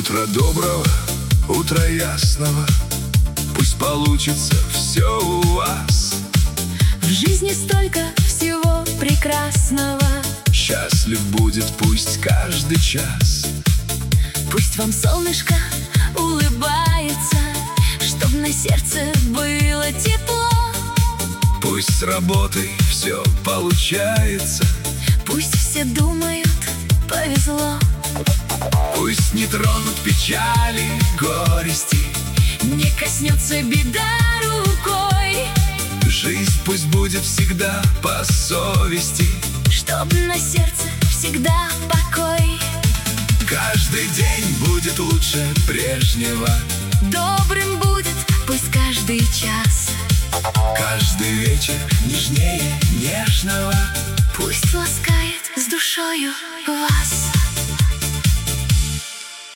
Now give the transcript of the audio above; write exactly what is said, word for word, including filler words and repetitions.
Утро доброго, утро ясного, пусть получится все у вас. В жизни столько всего прекрасного, Счастлив будет пусть каждый час. пусть вам солнышко улыбается, чтоб на сердце было тепло. Пусть с работой все получается, Пусть все думают, повезло. пусть не тронут печали, горести. Не коснется беда рукой, Жизнь пусть будет всегда по совести. чтоб на сердце всегда покой. Каждый день будет лучше прежнего, Добрым будет пусть каждый час, каждый вечер нежнее нежного. пусть ласкает с душою вас.